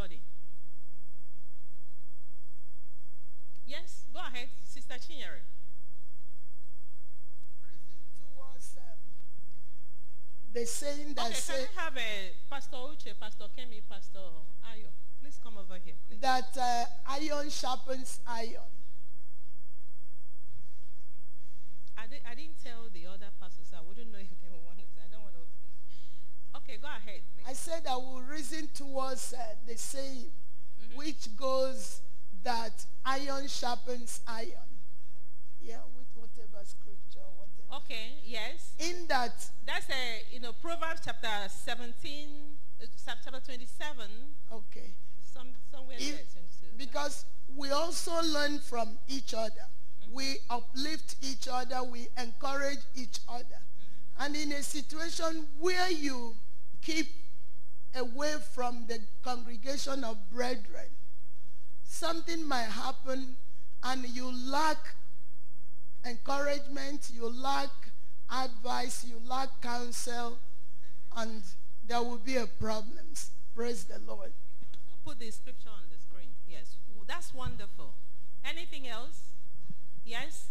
body. Yes, go ahead, Sister Chinyere. Reason towards the saying that okay, can I have Pastor Uche, Pastor Kemi, Pastor Ayo? Please come over here, please. That iron sharpens iron. I didn't tell the other pastors. I wouldn't know if they were one. I don't want to. Okay, go ahead, please. I said I will reason towards the saying, which goes that iron sharpens iron. Yeah, with whatever scripture, whatever. Okay, yes. In that. That's Proverbs chapter 17, chapter 27. Okay. Somewhere there. Because we also learn from each other. We uplift each other. We encourage each other. And in a situation where you keep away from the congregation of brethren, something might happen and you lack encouragement, you lack advice, you lack counsel, and there will be a problem. Praise the Lord. Put the scripture on the screen. Yes, that's wonderful. Anything else? Yes?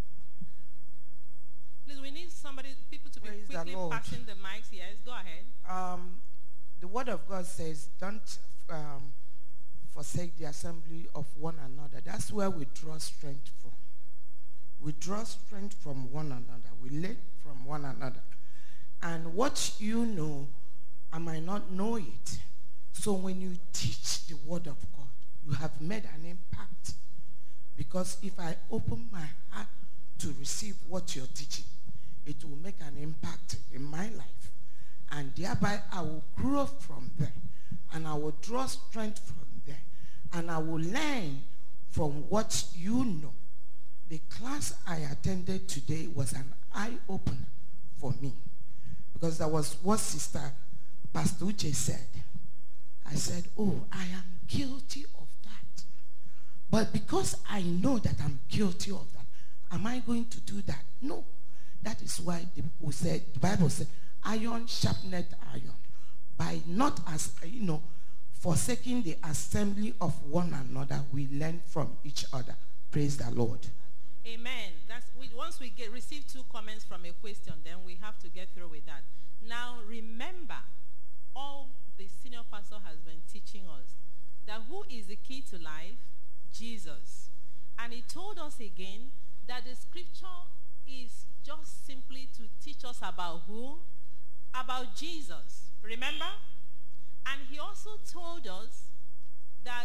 Please, we need people to be quickly passing the mics. Yes, go ahead. The word of God says, don't forsake the assembly of one another. That's where we draw strength from. We draw strength from one another. We learn from one another. And what you know, I might not know it. So when you teach the word of God, you have made an impact. Because if I open my heart to receive what you're teaching, it will make an impact in my life. And thereby I will grow from there. And I will draw strength from there. And I will learn from what you know. The class I attended today was an eye-opener for me. Because that was what Sister Pastor Uche said. I said, oh, I am guilty of that. But because I know that I'm guilty of that, am I going to do that? No. That is why the Bible said, iron sharpeneth iron. By not forsaking the assembly of one another, we learn from each other. Praise the Lord. Amen. Once we receive 2 comments from a question, then we have to get through with that. Now remember, all the senior pastor has been teaching us that who is the key to life? Jesus. And he told us again that the scripture is just simply to teach us about who? About Jesus. Remember? And he also told us that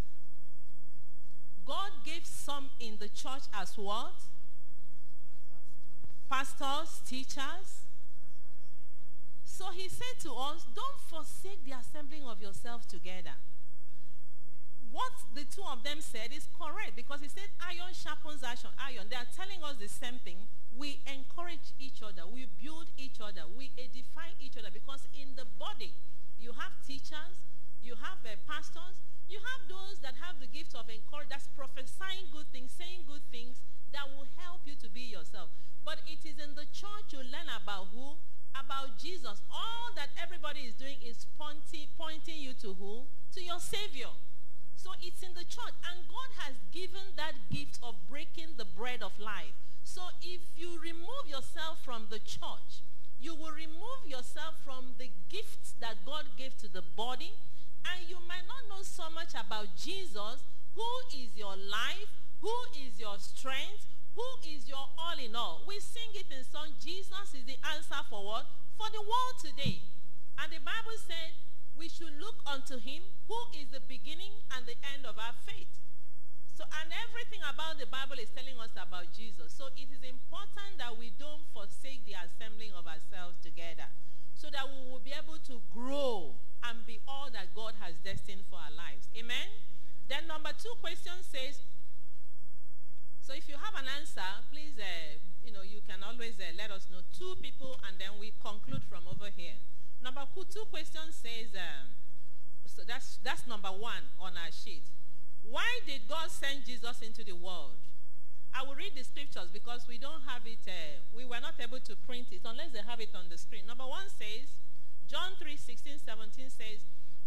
God gave some in the church as what? Pastors, teachers. So he said to us, don't forsake the assembling of yourselves together. What the 2 of them said is correct, because he said iron sharpens iron. They are telling us the same thing. We encourage each other. We build each other. We edify each other, because in the body, you have teachers, you have pastors, you have those that have the gift of encouragement, that's prophesying good things, saying good things that will help you to be yourself. But it is in the church you learn about who? About Jesus. All that everybody is doing is pointing you to who? To your Savior. So it's in the church. And God has given that gift of breaking the bread of life. So if you remove yourself from the church, you will remove yourself from the gifts that God gave to the body. And you might not know so much about Jesus, who is your life, who is your strength, who is your all in all. We sing it in song, Jesus is the answer for what? For the world today. And the Bible said we should look unto him who is the beginning and the end of our faith. So, and everything about the Bible is telling us about Jesus. So it is important that we don't forsake the assembling of ourselves together, so that we will be able to grow and be all that God has destined for our lives. Amen? Then number 2 question says, so if you have an answer, please, you can always let us know. 2 people, and then we conclude from over here. Number 2 question says, so that's number 1 on our sheet. Why did God send Jesus into the world? I will read the scriptures because we don't have it, we were not able to print it unless they have it on the screen. Number 1 says, John 3:16-17 says,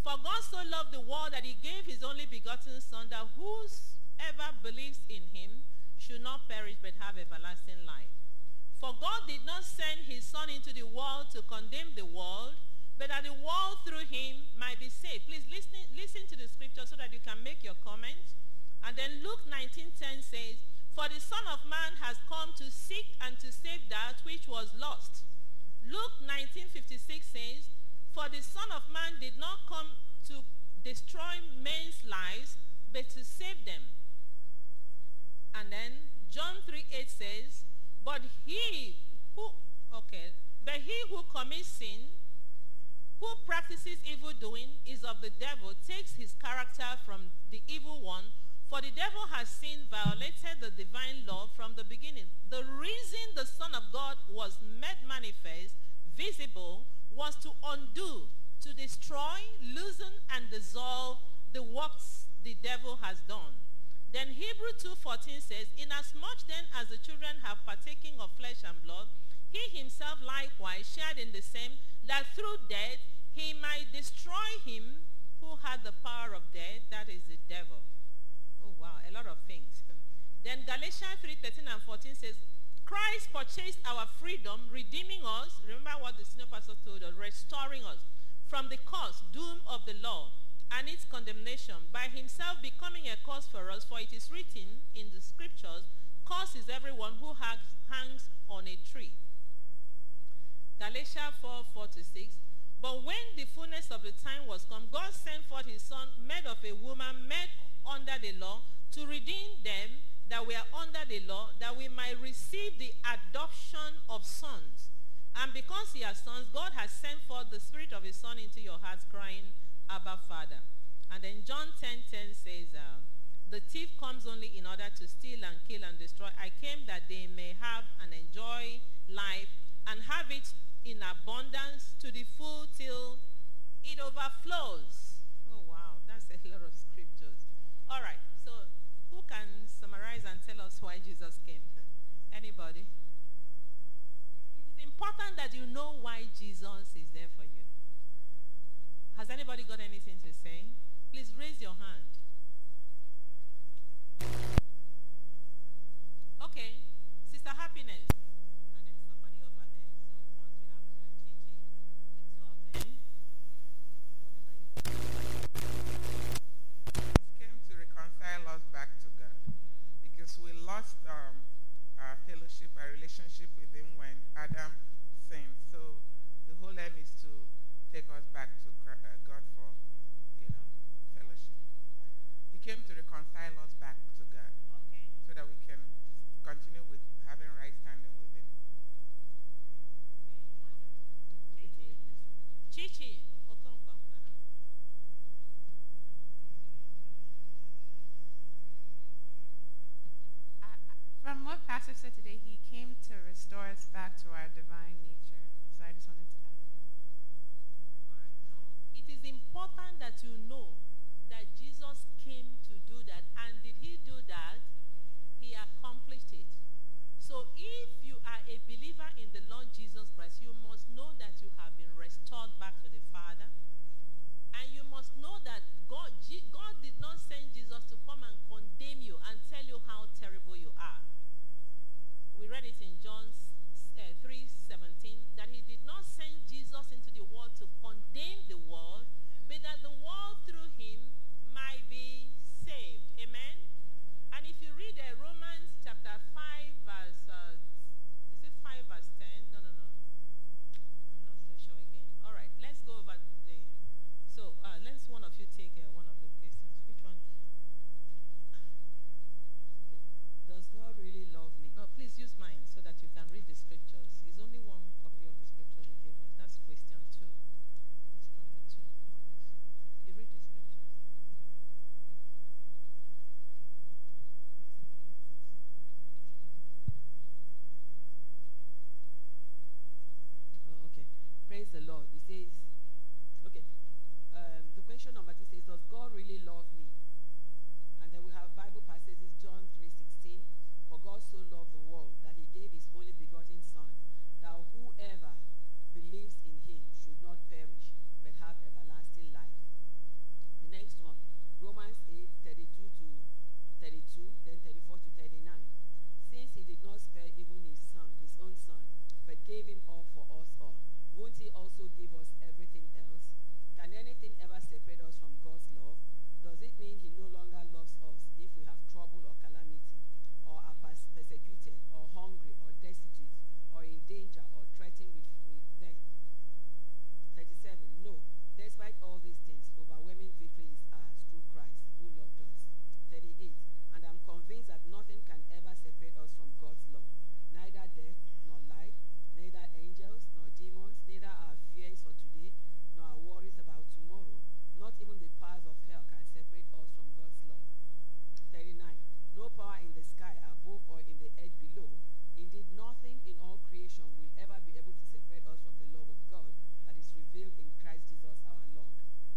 For God so loved the world that he gave his only begotten Son, that whosoever believes in him should not perish but have everlasting life. For God did not send his Son into the world to condemn the world, but that the world through him might be saved. Please listen to the scripture so that you can make your comment. And then Luke 19:10 says, for the Son of Man has come to seek and to save that which was lost. Luke 19:56 says, for the Son of Man did not come to destroy men's lives, but to save them. And then John 3:8 says, but he who commits sin, who practices evil doing, is of the devil, takes his character from the evil one. For the devil has sinned, violated the divine law from the beginning. The reason the Son of God was made manifest, visible, was to undo, to destroy, loosen, and dissolve the works the devil has done. Then Hebrews 2:14 says, inasmuch then as the children have partaken of flesh and blood, he himself likewise shared in the same, that through death he might destroy him who had the power of death, that is the devil. Oh wow, a lot of things. Then Galatians 3:13 and 14 says, Christ purchased our freedom, redeeming us, remember what the senior pastor told us, restoring us from the curse, doom of the law, and its condemnation, by himself becoming a curse for us, for it is written in the scriptures, cursed is everyone who hangs on a tree. Galatians 4:4-6, but when the fullness of the time was come, God sent forth his Son, made of a woman, made under the law, to redeem them that were under the law, that we might receive the adoption of sons. And because ye are sons, God has sent forth the Spirit of his Son into your hearts, crying, Abba, Father. And then John 10:10 says, the thief comes only in order to steal and kill and destroy. I came that they may have and enjoy life and have it in abundance to the full till it overflows. Oh wow, that's a lot of scriptures. All right, so who can summarize and tell us why Jesus came? Anybody? It is important that you know why Jesus is there for you. Has anybody got anything to say? Please raise your hand. Okay, Sister Happiness. And then somebody over there. So once we have Chichi, the two of them, Came to reconcile us back to God, because we lost our fellowship, our relationship with him when Adam sinned. So the whole aim is to take us back to God for, fellowship. He came to reconcile us back to God, okay, so that we can continue with having right standing with him. Chichi, Okonkwo. From what Pastor said today, he came to restore us back to our divine nature. So I just wanted to add that. It is important that you know that Jesus came to do that. And did he do that? He accomplished it. So if you are a believer in the Lord Jesus Christ, you must know that you have been restored back to the Father. And you must know that God did not send Jesus to come and condemn you and tell you how terrible you are. We read it in John 3:17, that he did not send Jesus into the world to condemn the world, but that the world through him might be saved. Amen? And if you read Romans chapter 5 verse, is it 5 verse 10? No. I'm not so sure again. All right, let's go over there. So let's one of you take one of the questions. Which one? Does God really love me? No, please use mine so that you can read the scriptures. It's only one copy of the scripture they gave us. That's question 2. That's number 2. You read the scriptures. Oh, okay. Praise the Lord. It says, okay. The question number 2 says, does God really love me? And then we have Bible passages, John 3:16. For God so loved the world that he gave his only begotten Son, that whoever believes in him should not perish, but have everlasting life. 32, then 34 to 39. Since he did not spare even his own son, but gave him up for us all, won't he also give us everything else? Can anything ever separate us from God's love? Does it mean he no longer loves us if we have trouble or calamity, or are persecuted, or hungry, or destitute, or in danger, or threatened with death? 37. No. Despite all these things, overwhelming victory is ours through Christ who loved us. 38. And I'm convinced that nothing can ever separate us from God's love. Neither death, nor life, neither angels, nor demons, neither our fears for today, nor our worries about tomorrow. Not even the powers of hell can separate us from God's love. 39. No power in the sky above or in the earth below. Indeed, nothing in all creation will ever be able to separate us from the love of God that is revealed in Christ Jesus our Lord.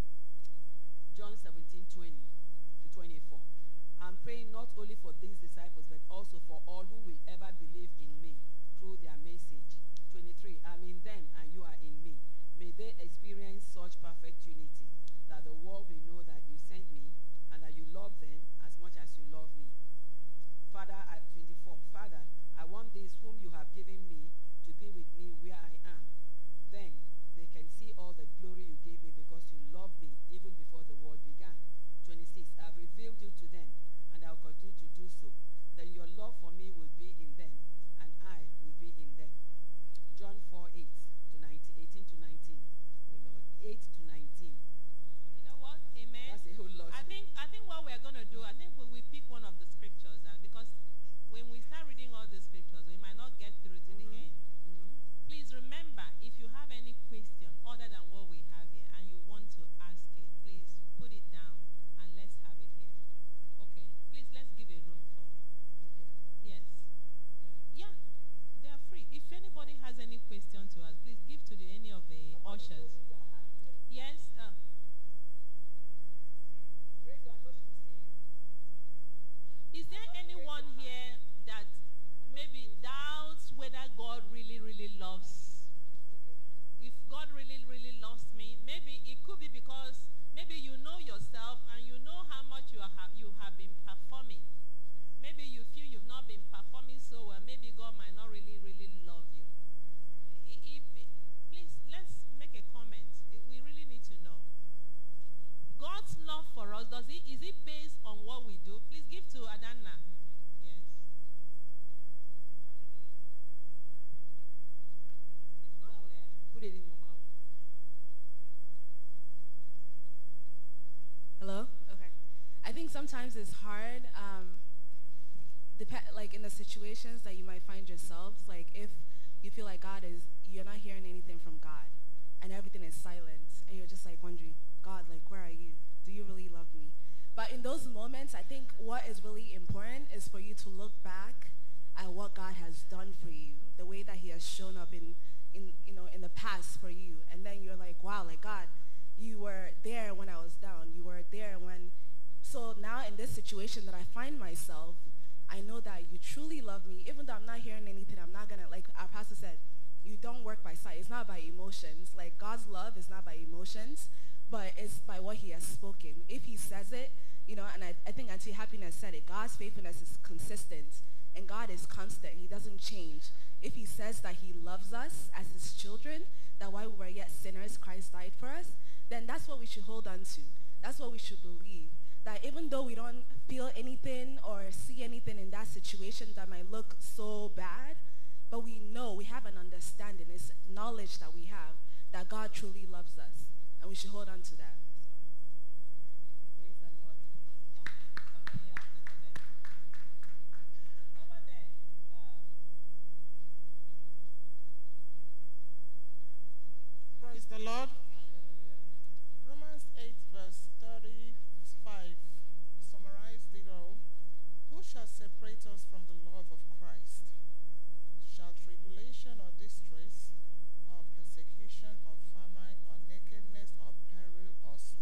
John 17:20 to 24. I'm praying not only for these disciples, but also for all who will ever believe in me through their message. 23. I'm in them and you are in me. May they experience such perfect unity that the world will know that you sent me and that you love them as much as you love me. Father, 24. Father, I want these whom you have given me to be with me where I am. Then they can see all the glory you gave me because you loved me even before the world began. 26. I've revealed you to them, and I'll continue to do so. Then your love for me will be in them, and I will be in them. John 4:8 to 19, 18 to 19. Oh Lord, 8 to 19. You know what? Amen. That's a whole lot. I think what we're going to do, I think we pick one of the scriptures, because when we start reading all the scriptures, we might not get through to the end. Please remember, if you have any question other than what we have here and you want to ask it, please put it down and let's have it here. Okay. Please, let's give a room for. Okay. Yes. Yeah. They are free. If anybody has any question to ask, please give to any of the ushers. Yes. Raise your hand so she will see you. Is there anyone here that maybe doubts whether God really, really loves? If God really, really loves me, maybe it could be because maybe you know yourself and you know how much you have been performing. Maybe you feel you've not been performing so well. Maybe God might not really, really love you. Please, let's make a comment. We really need to know. God's love for us, is it based on what we do? Please give to Adana. Yes. It's not clear. Put it in your mouth. Hello? Okay. I think sometimes it's hard, like in the situations that you might find yourselves, like if you feel like you're not hearing anything from God and everything is silent and you're just like wondering, God, like where are you? Do you really love me? But in those moments, I think what is really important is for you to look back at what God has done for you, the way that he has shown up in the past for you. And then you're like, wow, like God, you were there when I was down. You were there when... So now in this situation that I find myself, I know that you truly love me. Even though I'm not hearing anything, I'm not going to, like our pastor said, you don't work by sight. It's not by emotions. Like God's love is not by emotions, but it's by what he has spoken. If he says it, and I think Auntie Happiness said it, God's faithfulness is consistent and God is constant. He doesn't change. If he says that he loves us as his children, that while we were yet sinners, Christ died for us, then that's what we should hold on to. That's what we should believe. That even though we don't feel anything or see anything in that situation that might look so bad, but we know, we have an understanding, it's knowledge that we have that God truly loves us. And we should hold on to that. Praise the Lord. Over there. Praise the Lord. Romans 8 verse 35 summarized it all. Who shall separate us from the love of Christ? Shall tribulation or distress, or persecution, or famine, or nakedness, or peril, or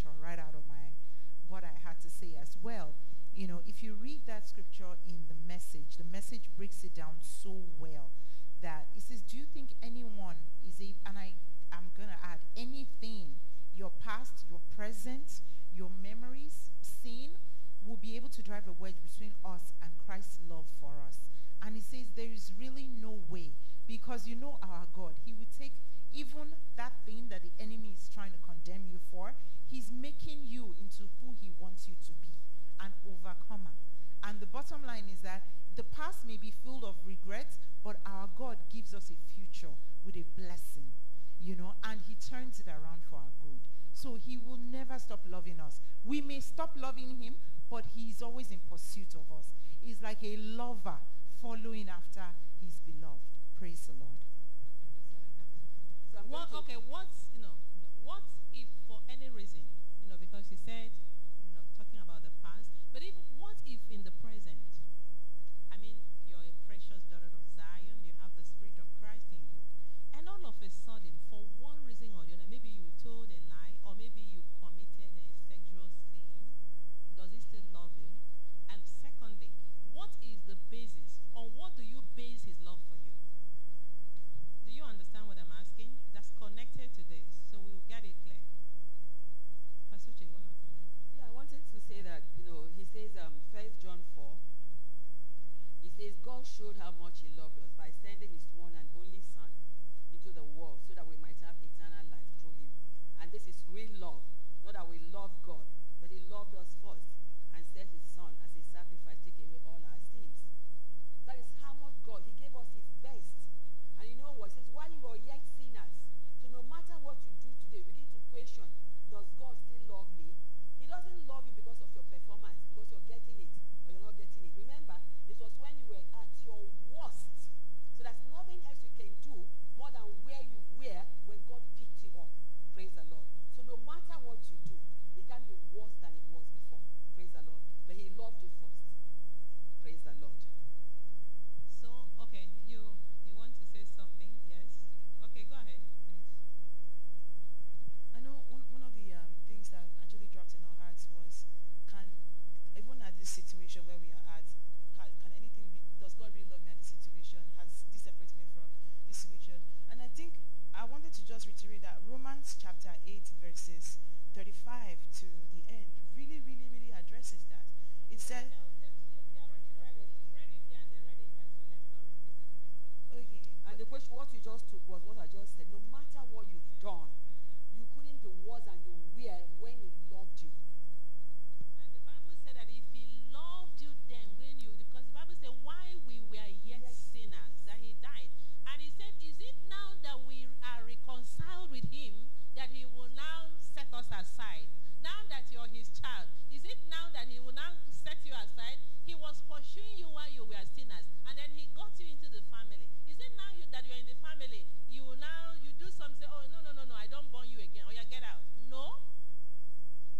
scripture right out of my what I had to say as well. You know, if you read that scripture in the message breaks it down so well that it says, do you think anyone is a, and I'm going to add anything, your past, your present, your memories, sin, will be able to drive a wedge between us and Christ's love for us. And he says there is really no way, because you know our God, he will take even that thing that the enemy is trying to condemn you for, he's making you into who he wants you to be, an overcomer. And the bottom line is that the past may be filled of regrets, but our God gives us a future with a blessing, you know, and he turns it around for our good. So he will never stop loving us. We may stop loving him, but he's always in pursuit of us. He's like a lover following after his beloved. Praise the Lord. So I'm going to- Okay, what if for any reason, because he said, talking about the past, but even what if in the present, I mean, you're a precious daughter of Zion, you have the Spirit of Christ in you, and all of a sudden, for one reason or the other, maybe you told a lie, or maybe you committed a sexual sin, does he still love you? And secondly, what is the basis, on what do you base his love for you? Do you understand what I'm asking? That's connected to this, so we will get it clear. Pastor Uche, you want to comment? Yeah, I wanted to say that, he says, 1 John 4, he says, God showed how much he loved us by sending his one and only Son into the world so that we might have eternal life through him. And this is real love, not that we love God, but he loved us first and sent his Son as a sacrifice to take away all our sins. That is how much God, he gave us his best. And you know what? It says, while you are yet sinners, so no matter what you do today, begin to question, does God still love me? He doesn't love you because of your performance, because you're getting it or you're not getting it. Remember, it was when you were at your worst. So there's nothing else you can do more than where you were when God picked you up. Praise the Lord. So no matter what you do, it can't be worse than it was before. Praise the Lord. But he loved you first. Praise the Lord. So, okay, you want to say something? Yes? Okay, go ahead, please. I know one of the things that actually dropped in our hearts was, even at this situation where we are at, does God really love me at this situation? Has this separated me from this situation? And I think I wanted to just reiterate that Romans chapter 8 verses 35 to the end really, really, really addresses that. It said, okay, And the question, what you just took was what I just said. No matter what you've done, you couldn't be worse than you were when he loved you. And the Bible said that if he loved you then, because the Bible said why we were yet sinners, that he died. And he said, is it now that we are reconciled with him that he will now set us aside? Now that you're his child, is it now that he will now set you aside? He was pursuing you while you were sinners, and then he got you into the family. Is it now that you're in the family, you do something, oh, no, I don't born you again, or you get out? No.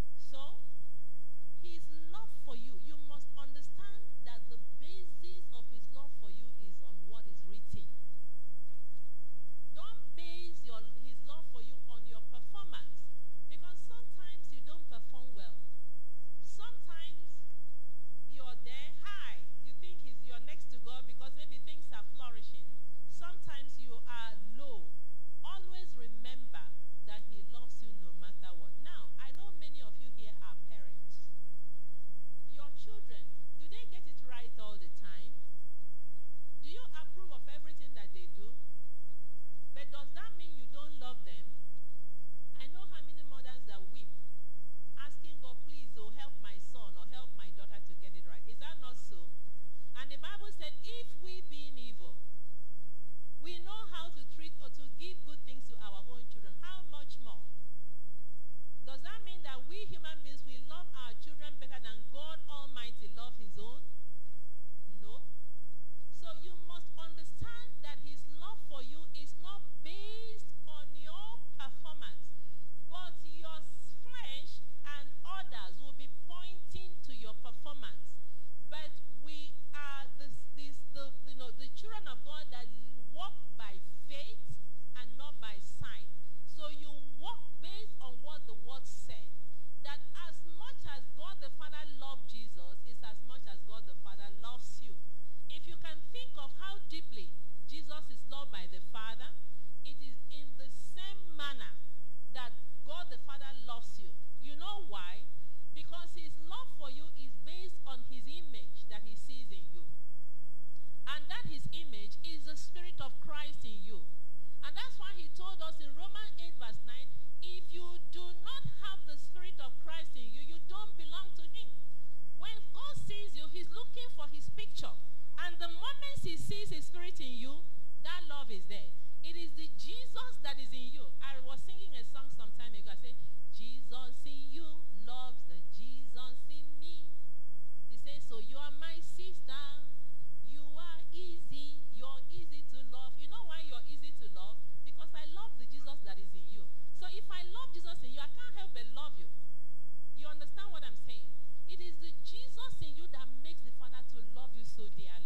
Christ in you. And that's why he told us in Romans 8 verse 9, if you do not have the Spirit of Christ in you, you don't belong to him. When God sees you, he's looking for his picture. And the moment he sees his Spirit in you, that love is there. It is the Jesus that is in you. I was singing a song some time ago. I said, Jesus in you loves the Jesus in me. He says, so you are my sister. You are easy. You're easy to love. You know why you're easy to love? Because I love the Jesus that is in you. So if I love Jesus in you, I can't help but love you. You understand what I'm saying? It is the Jesus in you that makes the Father to love you so dearly.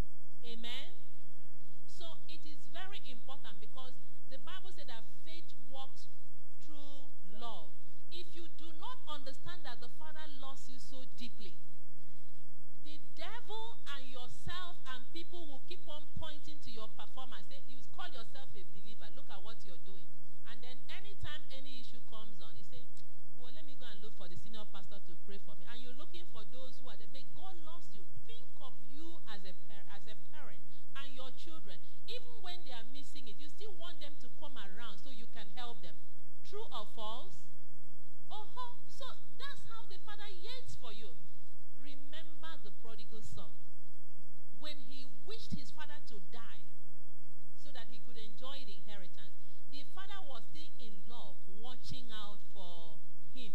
Amen? So it is very important because the Bible said that faith works through love. If you do not understand that the Father loves you so deeply, the devil and yourself and people will keep on pointing to your performance. Say, you call yourself a believer. Look at what you're doing. And then anytime any issue comes on, you say, well, let me go and look for the senior pastor to pray for me. And you're looking for those who are there. But God loves you. Think of you as a parent and your children. Even when they are missing it, you still want them to come around so you can help them. True or false? Oh, so that's how the Father yearns for you. Remember the prodigal son. When he wished his father to die so that he could enjoy the inheritance, the father was still in love, watching out for him.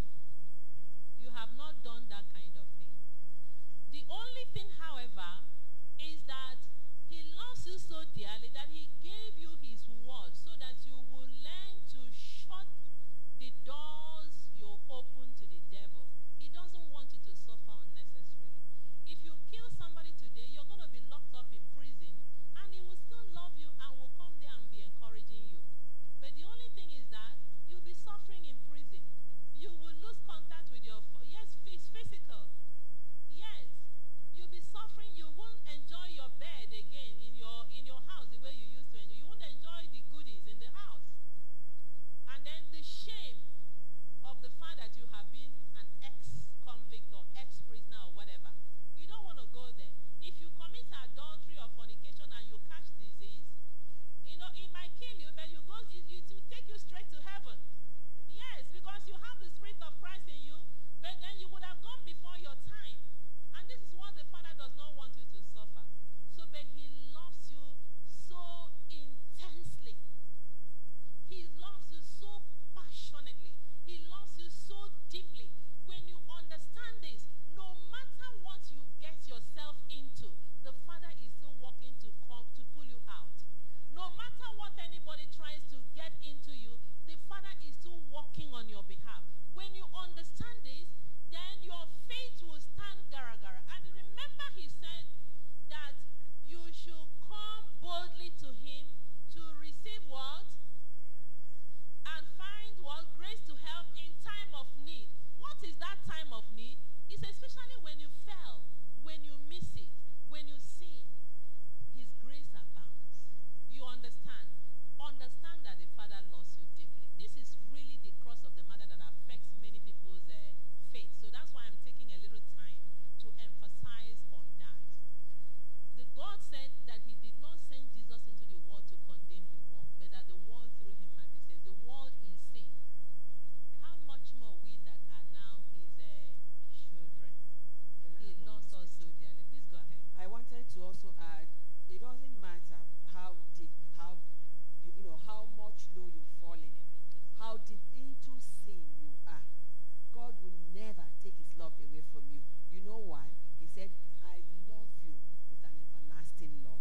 You have not done that kind of thing. The only thing, however, is that he loves you so dearly that he gave you his word so that you will learn to shut the doors you open to the devil. He doesn't want you to suffer unnecessarily. If you kill somebody today, you're going to be locked up in prison, and he will still love you and will come there and be encouraging you. But the only thing is that you'll be suffering in prison. You will lose contact with your, yes, it's physical. Yes. You'll be suffering. You won't enjoy your bed again in your house the way you used to enjoy. You won't enjoy the goodies in the house. And then the shame of the fact that you have been an ex-convict or ex-prisoner or whatever. You don't want to go there. If you commit adultery or fornication and you catch disease, it might kill you, but it will take you straight to heaven. Yes, because you have the Spirit of Christ in you, but then you would have gone before your time. And this is what the Father does not want you to suffer. So, but he loves you so intensely. He loves you so passionately. He loves you so deeply. When you understand this, no matter what you get yourself into, the Father is still working to pull you out. No matter what anybody tries to get into you, the Father is still working on your behalf. When you understand this, then your faith will stand gara-gara. And remember, he said that you should come boldly to him to receive what? And find what? Grace to help in time of need. What is that time of need? It's especially when you fell, when you miss it, when you sin. His grace abounds. You understand? Understand that the Father loves you deeply. This is really the cross of the matter that affects many people's faith. So that's why I'm taking a little time to emphasize on that. The God said that he did not send Jesus into the world to condemn the world, but that the world through him might be saved. The world in sin. How much more we that are now his children. He loves us so dearly. Please go ahead. I wanted to also add, it doesn't matter how deep, how much low you've fallen, how deep into sin you are. God will never take his love away from you. You know why? He said, I love you with an everlasting love.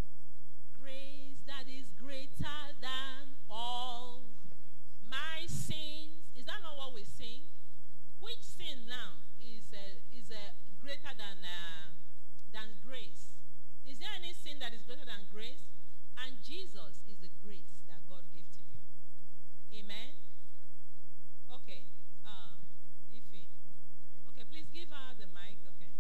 Grace that is greater than all my sins. Is that not what we sing? Which sin now is greater than grace? Is there any sin that is greater than grace? And Jesus is the grace that God gave to you. Amen? Okay. Ify. Okay, please give her the mic. Okay.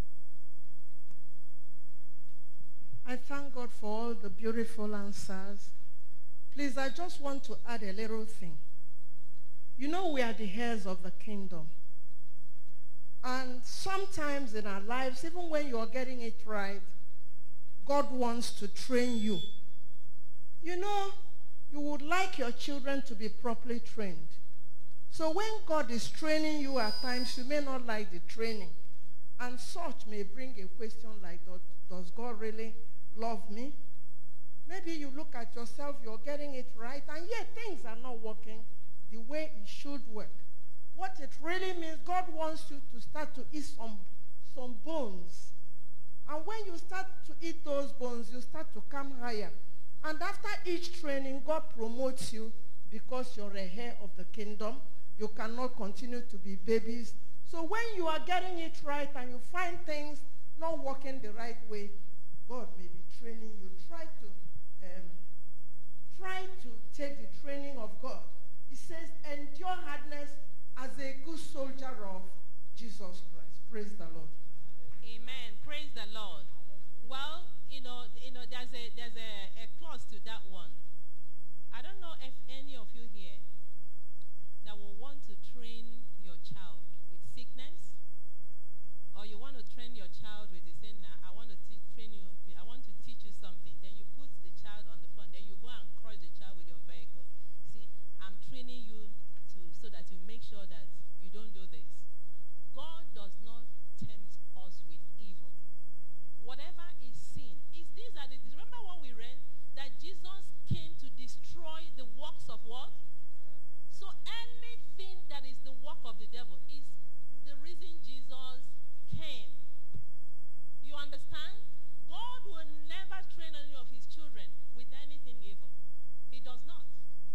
I thank God for all the beautiful answers. Please, I just want to add a little thing. You know, we are the heirs of the kingdom. And sometimes in our lives, even when you are getting it right, God wants to train you You know, you would like your children to be properly trained. So when God is training you at times, you may not like the training. And such may bring a question like, does God really love me? Maybe you look at yourself, you're getting it right, and yet things are not working the way it should work. What it really means, God wants you to start to eat some bones. And when you start to eat those bones, you start to come higher. And after each training, God promotes you because you're a heir of the kingdom. You cannot continue to be babies. So when you are getting it right and you find things not working the right way, God may be training you. Try to take the training of God. He says, endure hardness as a good soldier of Jesus Christ. Praise the Lord. Amen. Praise the Lord. Well, there's a clause to that one. I don't know if any of you here that will want to train your child with sickness, or you want to train your child with the saying, I want to train you, I want to teach you something. Then you put the child on the floor, then you go and crush the child with your vehicle. See, I'm training you so that you make sure that you don't do this. God does not tempt us with evil. Whatever is sin, remember what we read? That Jesus came to destroy the works of what? So anything that is the work of the devil is the reason Jesus came. You understand? God will never train any of his children with anything evil. He does not.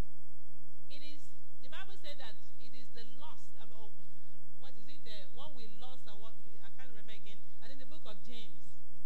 The Bible said that it is the lost, what is it, what we lost, or what, I can't remember again, I think the book of James,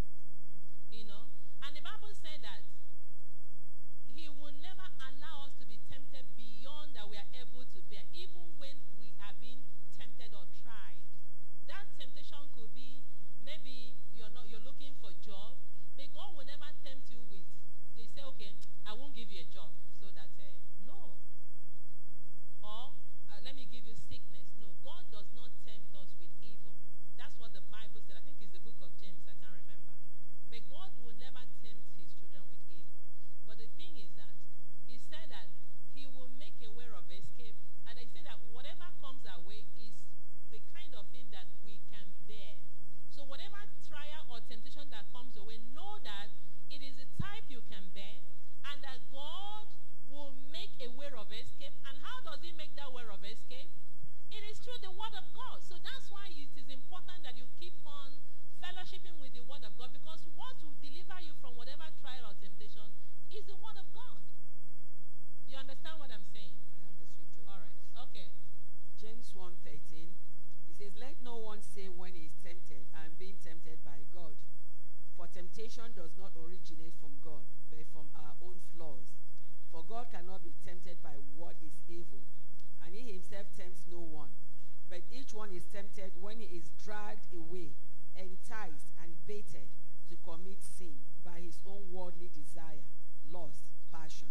and the Bible said that he will never allow us to be tempted beyond that we are able to bear, even when we are being tempted or tried. That temptation could be, maybe you're looking for a job, but God will never tempt you with, they say, okay, I won't give you a job, so that, no. Or, let me give you sickness. No, God does not tempt us with evil. That's what the Bible said. I think it's the book of James. I can't remember. But God will never tempt his children with evil. But the thing is that he said that he will make a way of escape. And I say that whatever comes our way is the kind of thing that we can bear. So whatever trial or temptation that comes your way, know that it is a type you can bear, and that God will make a way of escape. And how does he make that way of escape? It is through the word of God. So that's why it is important that you keep on fellowshipping with the word of God, because what will deliver you from whatever trial or temptation is the word of God. You understand what I'm saying? I have the scripture. All right. Okay. James 1:13. It says, let no one say when he is tempted, I am being tempted by God. For temptation does not originate from God, but from our own flaws. For God cannot be tempted by what is evil, and he himself tempts no one. But each one is tempted when he is dragged away, enticed, and baited to commit sin by his own worldly desire, lust, passion.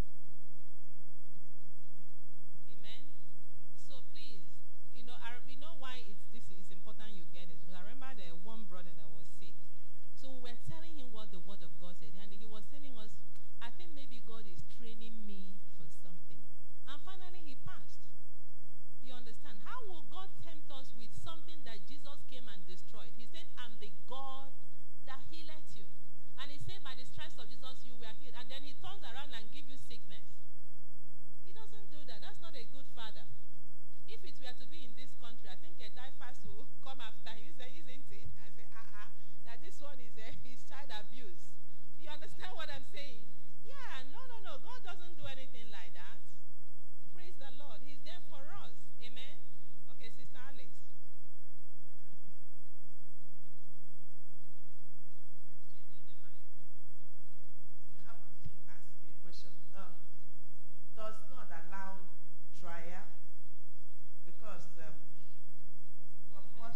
Amen. So please, we know why this is important you get it. Because I remember the one brother that was sick. So we were telling him what the word of God said. And he was telling us, I think maybe God is training me for something. And finally he passed. You understand? How will God tempt us with something that Jesus came and destroyed? He said, I'm the God that healeth you. And he said, by the stripes of Jesus you were healed. And then he turns around and gives you sickness. He doesn't do that. That's not a good father. If it were to be in this country, I think a DIFAS will come after him. He said, isn't it? I say, that this one is child abuse. You understand what I'm saying? Yeah, no. God doesn't do anything like that. Praise the Lord. He's there for us. Amen? Okay, Sister Alice. I want to ask you a question. Does God allow trial? Because from what?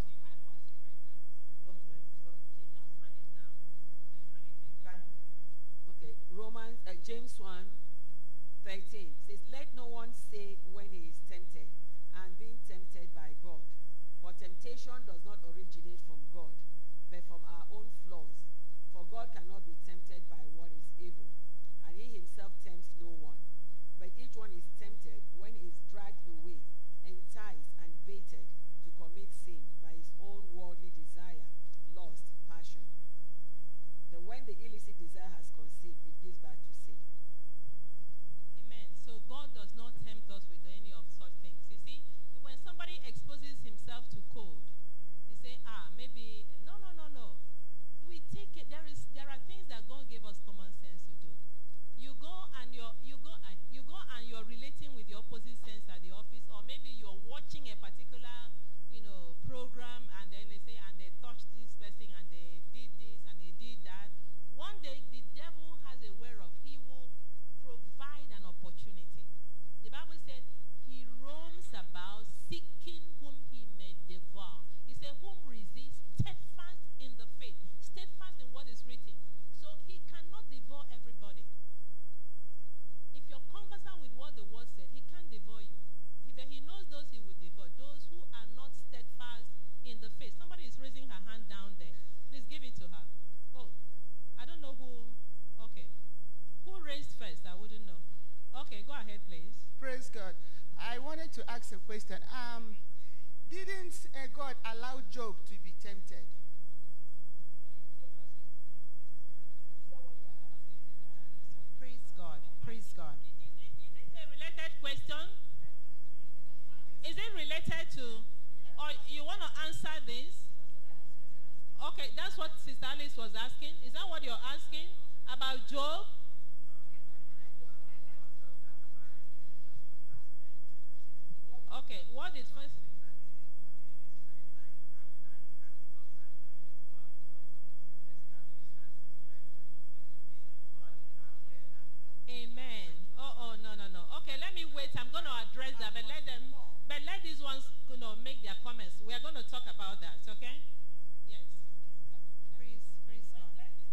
Okay, James 1:13 says, let no one say when he is tempted, I am being tempted by God. For temptation does not originate from God, but from our own flaws. For God cannot be tempted by what is evil, and he himself tempts no one. But each one is tempted when he is dragged away, enticed, and baited to commit sin by his own worldly desire, lust, passion. Then when the illicit desire has conceived, it gives birth to sin. Amen. So God does not tempt us with any of such things. You see, when somebody exposes himself to cold, you say, maybe, no. We take it. There are things that God gave us common sense to do. You go and you're relating with the opposite sense at the office, or maybe you're watching a particular, program, and then they say, and they touched this person, and they did this, and they did that. One day, the devil has a way of, he will provide an opportunity. The Bible said, he roams about seeking whom he may devour. He said, whom resist, steadfast in the faith, steadfast in what is written. So he cannot devour everybody. If you're conversant with what the word said, he can't devour you. But he knows those he will devour, those who are not steadfast in the faith. Somebody is raising her hand down there. Please give it to her. Oh, I don't know who. Okay. Who raised first? I wouldn't know. Okay, go ahead, please. Praise God. I wanted to ask a question. Didn't God allow Job to be tempted? Praise God. Praise God. Is it a related question? Is it related to, or you want to answer this? Okay, that's what Sister Alice was asking. Is that what you're asking about Job? Okay, what is first? Amen. No. Okay, let me wait. I'm going to address that, but let these ones, make their comments. We are going to talk about that, okay? Yes. Praise God.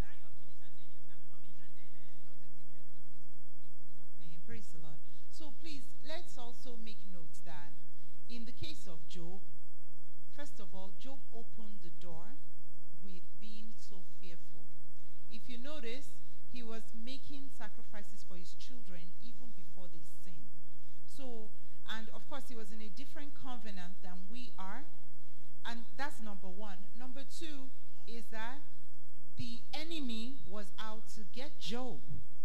Praise the Lord. So please, let's also make note that in the case of Job, first of all, Job opened the door with being so fearful. If you notice, he was making sacrifices for his children even before they sinned. So, and of course, he was in a different covenant than we are. And that's number one. Number two is that the enemy was out to get Job,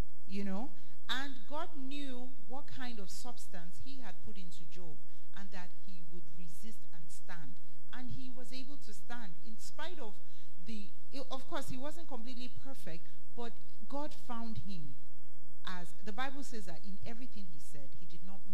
and God knew what kind of substance he had put into Job, and that he would resist and stand. And he was able to stand in spite of of course, he wasn't completely perfect, but God found him. As the Bible says that in everything he said, he did not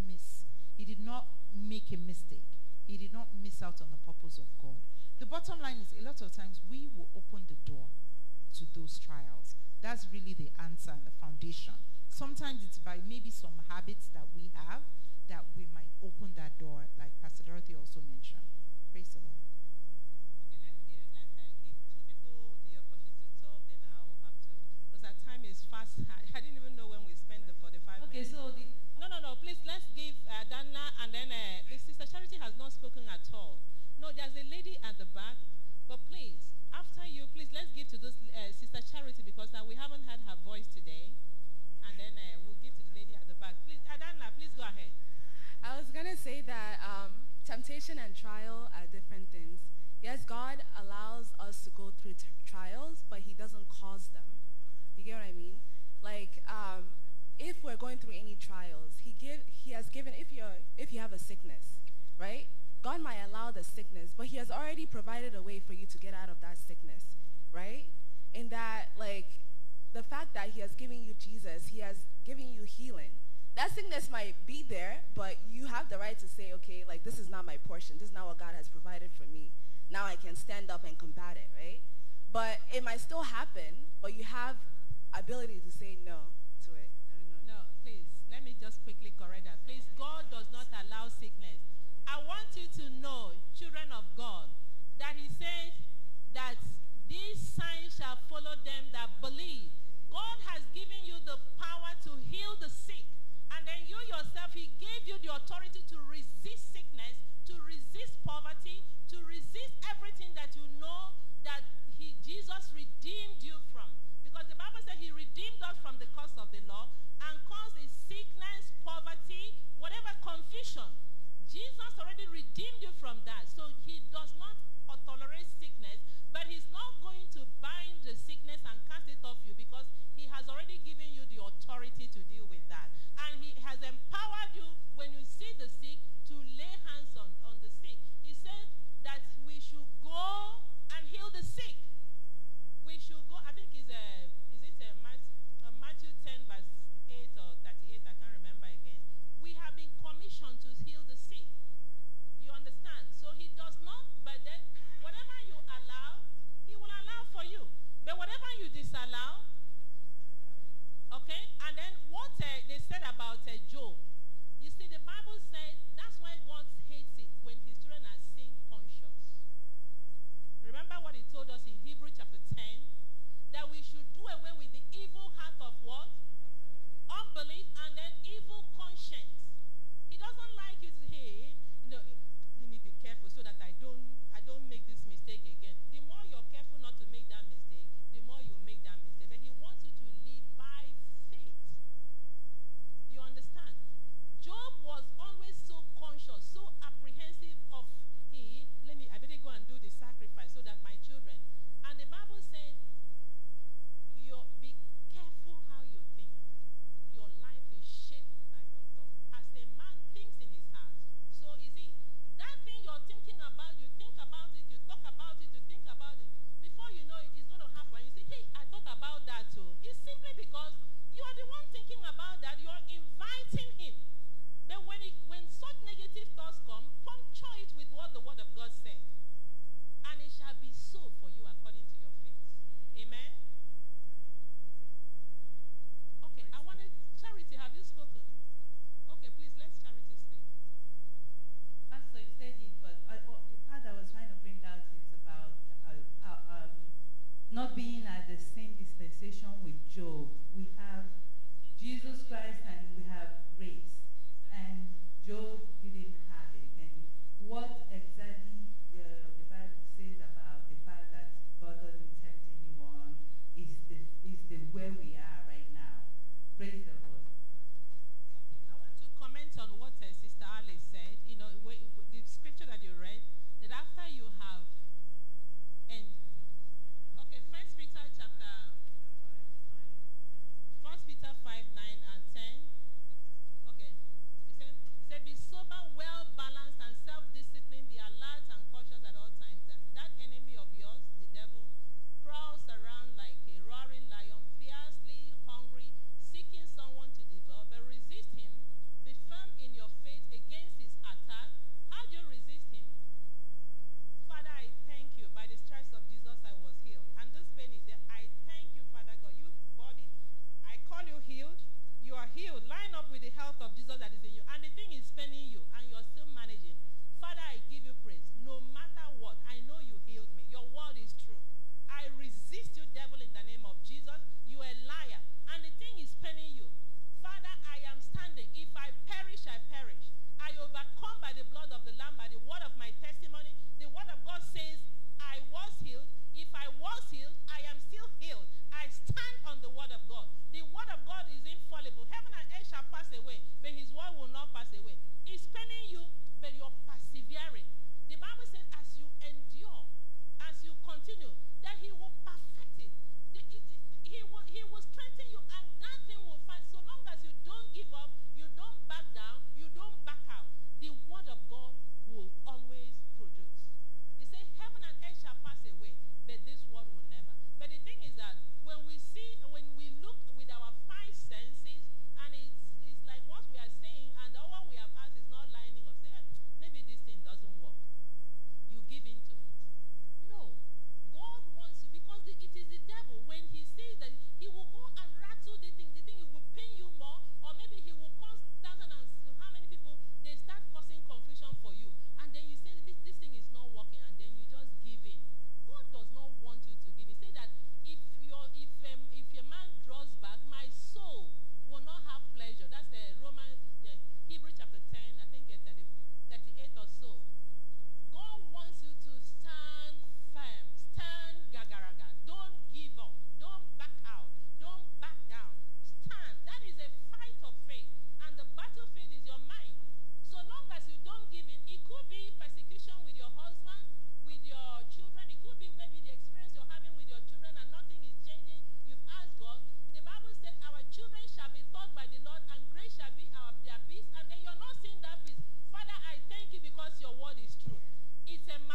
make a mistake. He did not miss out on the purpose of God. The bottom line is, a lot of times we will open the door to those trials. That's really the answer and the foundation. Sometimes it's by maybe some habits that we have that we might open that door, like Pastor Dorothy also mentioned. Praise the Lord. Okay, let's give two people the opportunity to talk, then I will have to, because our time is fast. I didn't even know when we spent the 45 minutes. Okay, so No, please, let's give Dana, and then the Sister Charity has not spoken at all. No, there's a lady at the back, but please, after you, please, let's give to this Sister Charity, because we haven't heard her voice today, and then we'll give to the lady at the back. Please, Dana, please go ahead. I was going to say that temptation and trial are different things. Yes, God allows us to go through trials, but he doesn't cause them. You get what I mean? Like, if we're going through any trials, he has given, if you have a sickness, right? God might allow the sickness, but he has already provided a way for you to get out of that sickness, right? In that, like, the fact that he has given you Jesus, he has given you healing. That sickness might be there, but you have the right to say, okay, like, this is not my portion. This is not what God has provided for me. Now I can stand up and combat it, right? But it might still happen, but you have ability to say no to it. I don't know. No, please, let me just quickly correct that. Please, God does not allow sickness. I want you to know, children of God, that he said that these signs shall follow them that believe. God has given you the power to heal the sick. And then you yourself, he gave you the authority to resist sickness, to resist poverty, to resist everything that you know that Jesus redeemed you from. Because the Bible said he redeemed us from the curse of the law,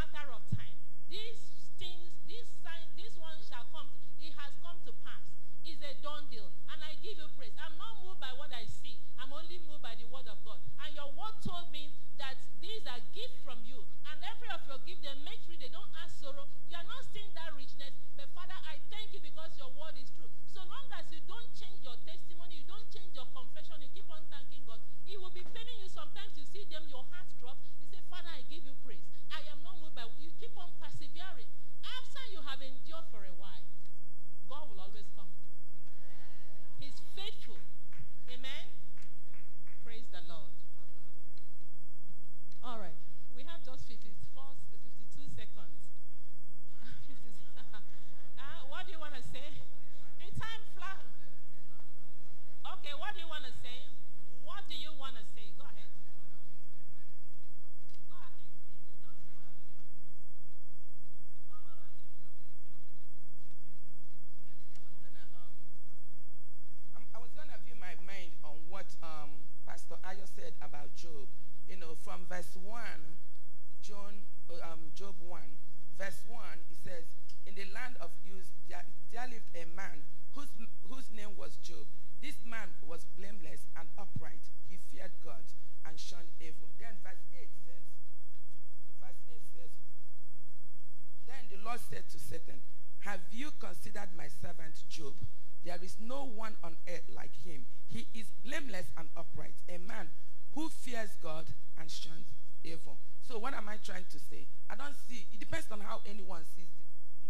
matter of time. These things, this one shall come. It has come to pass. It's a done deal. And I give you praise. I'm not moved by what I see. I'm only moved by the word of God. And your word told me that these are gifts from you. And every of your gift, they make sure they don't add sorrow. You are not seeing that richness. But Father, I thank you because your word is true. So long as you don't change your testimony, you don't change your confession, you keep on thanking God, it will be paining you sometimes to see them, your heart drop. You say, Father, I give you praise. I am not moved by, you keep on persevering. After you have endured for a while, God will always come through. He's faithful. Amen. Praise the Lord. All right. We have just 52 seconds. What do you want to say? The time flies. Okay, what do you want to say? What do you want to say? Go ahead. Go ahead. I was going to view my mind on what Pastor Ayo said about Job. You know, from verse 1, Job 1, verse 1, it says, in the land of Uz, there lived a man whose name was Job. This man was blameless and upright. He feared God and shunned evil. Then verse 8 says, then the Lord said to Satan, have you considered my servant Job? There is no one on earth like him. He is blameless and upright, a man who fears God and shuns evil. So what am I trying to say? I don't see, it depends on how anyone sees the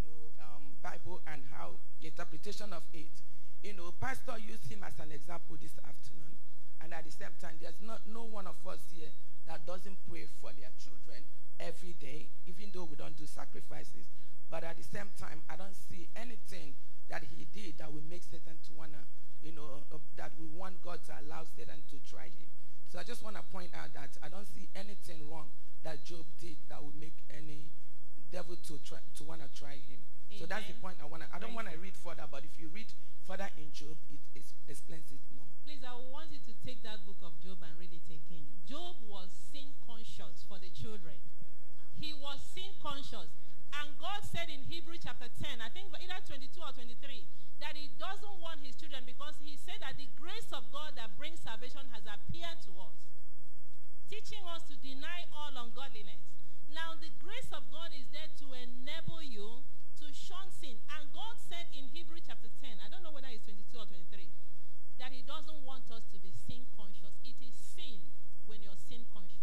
Bible and how the interpretation of it. You know, Pastor used him as an example this afternoon, and at the same time, there's no one of us here that doesn't pray for their children every day, even though we don't do sacrifices. But at the same time, I don't see anything that he did that will make Satan to wanna, that we want God to allow Satan to try him. So I just want to point out that I don't see anything wrong that Job did that would make any devil to want to try him. Amen. So that's the point I don't want to read further, but if you read further in Job, it explains it more. Please, I want you to take that book of Job and read it again. Job was sin conscious for the children. He was sin conscious. And God said in Hebrews chapter 10, I think either 22 or 23, that he doesn't want his children because he said that the grace of God that brings salvation has appeared to us, teaching us to deny all ungodliness. Now, the grace of God is there to enable you to shun sin. And God said in Hebrews chapter 10, I don't know whether it's 22 or 23, that he doesn't want us to be sin conscious. It is sin when you're sin conscious.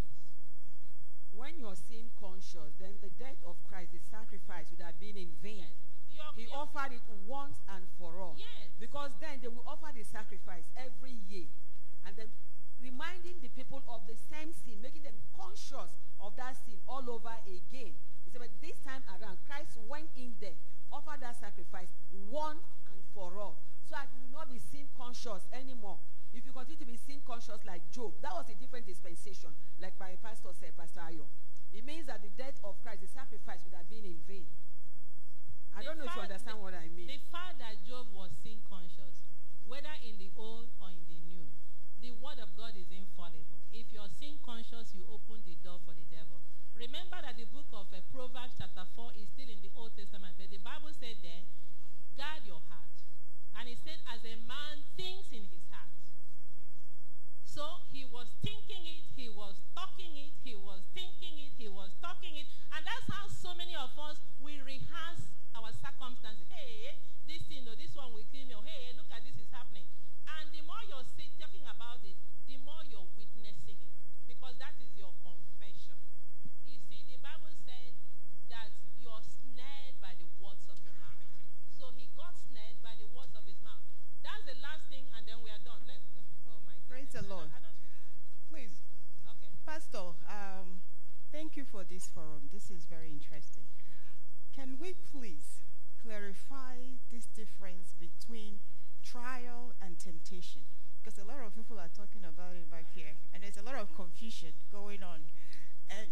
When you're sin conscious, then the death of Christ, the sacrifice, would have been in vain. Yes. He offered it once and for all. Yes. Because then they will offer the sacrifice every year. And then reminding the people of the same sin, making them conscious of that sin all over again. He said, but this time around, Christ went in there, offered that sacrifice once and for all. So that you will not be sin conscious anymore. If you continue to be sin conscious like Job, that was a different dispensation, like my pastor said, Pastor Ayo. It means that the death of Christ, the sacrifice, would have been in vain. I don't know if you understand what I mean. The fact that Job was sin conscious, whether in the old or in the new, the word of God is infallible. If you're sin conscious, you open the door for the devil. Remember that the book of Proverbs chapter 4 is still in the Old Testament, but the Bible said there, guard your heart. And it said, as a man thinks in his heart. So he was thinking it, he was talking it, he was thinking it, he was talking it. And that's how so many of us, we rehearse our circumstances. Hey, this thing or this one will kill me. Or hey, look at this is happening. And the more you're talking about it, the more you're witnessing it. Because that is your confession. You see, the Bible said that you're snared by the words of your mouth. So he got snared by the words of his mouth. That's the last thing, and then we are done. Oh my goodness. Praise the Lord. Please. Okay. Pastor, thank you for this forum. This is very interesting. Can we please clarify this difference between trial and temptation? Because a lot of people are talking about it back here, and there's a lot of confusion going on. And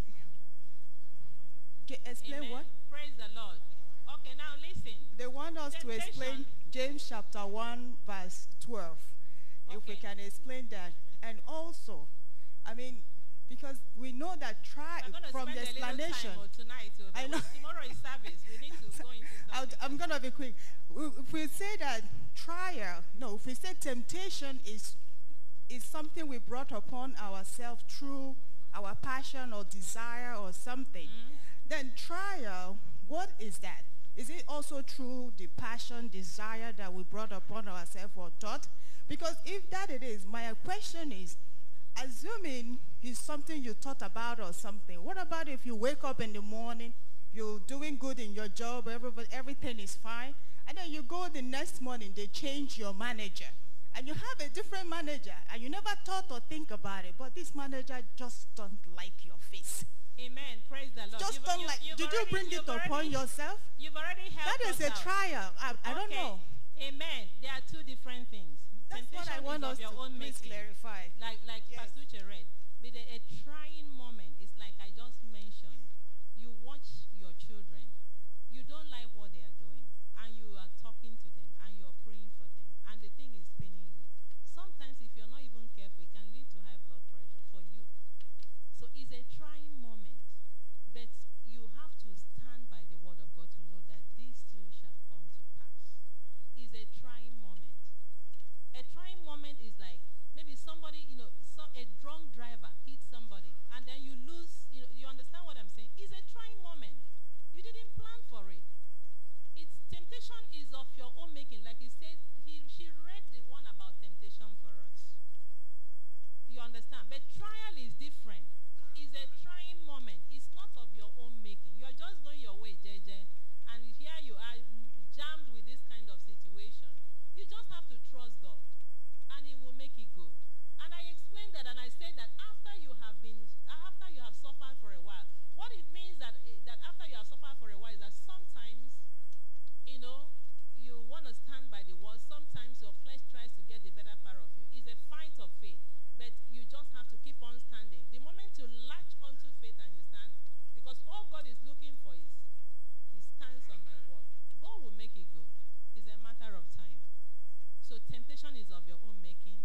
explain. Amen. What? Praise the Lord. Okay, now listen. They want us to explain James chapter 1 verse 12. If we Okay. can explain that. And also, I mean, Because we know that We're going to from spend the a little explanation. time tonight. I know. Tomorrow is service. We need to go into something. I'm going to be quick. If we say that if we say temptation is something we brought upon ourselves through our passion or desire or something, then trial, what is that? Is it also through the passion, desire that we brought upon ourselves or thought? Because if that it is, my question is, assuming it's something you thought about or something, what about if you wake up in the morning, you're doing good in your job, everything is fine, and then you go the next morning, they change your manager, and you have a different manager, and you never thought or think about it, but this manager just don't like your face. Amen. Praise the Lord. Just don't like. Did you bring it upon yourself? You've already helped That is us a out. trial. I don't Okay. know. Amen. There are two different things. That's what I Temptation want is us of your to own please making. clarify. Like Yes. Pastor Uche read. But a trying moment is like I just mentioned. You watch your children. You don't like what they are doing. And you are talking to them. And you are praying for them. And the thing is paining you. Sometimes if you're not even careful, it can lead to high blood pressure for you. So it's a trying moment. But you have to stand by the word of God to know that these two shall come to pass. It's a trying moment. A trying moment is like maybe somebody, a drunk driver hits somebody and then you lose, you understand what I'm saying? It's a trying moment. You didn't plan for it. It's temptation is of your own making. Like he said, she read the one about temptation for us. You understand? But trial is different. It's a trying moment. It's not of your own making. You're just going your way, JJ, and here you are jammed with this kind of situation. You just have to trust God, and He will make it good. And I explained that, and I said that after you have suffered for a while, what it means that after you have suffered for a while is that sometimes, you want to stand by the word. Sometimes your flesh tries to get the better part of you. It's a fight of faith. But you just have to keep on standing. The moment you latch onto faith and you stand, because all God is looking for is He stands on my word. God will make it good. It's a matter of time. So temptation is of your own making.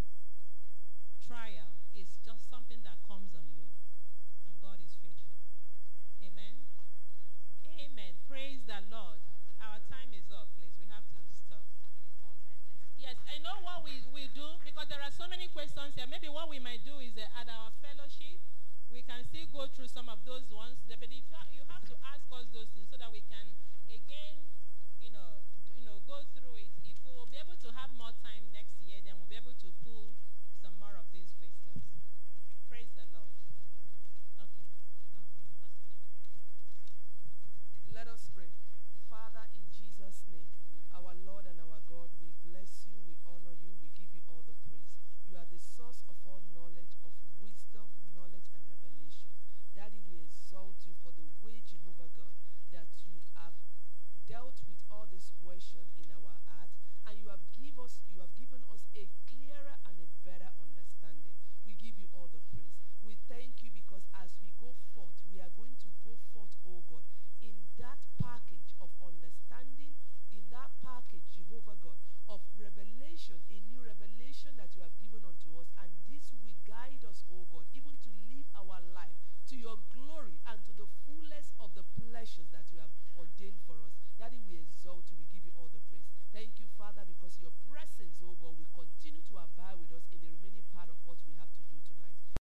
Trial is just something that comes on you. And God is faithful. Amen. Amen. Praise the Lord. Our time is up, please. We have to stop. Yes, I know what we do, because there are so many questions here. Maybe what we might do is at our fellowship, we can still go through some of those ones. But if you have to ask us those things so that we can, again, go through it. If we will be able to have more time next year, then we'll be able to pull some more of these questions. Praise the Lord. Okay. Let us pray. Father, in Jesus' name, our Lord and our God, we bless you, we honor you, we give you all the praise. You are the source of all knowledge, of wisdom, knowledge, and revelation. Daddy, we exalt you for the way, Jehovah God, that you have dealt with all this question in our heart, and you have given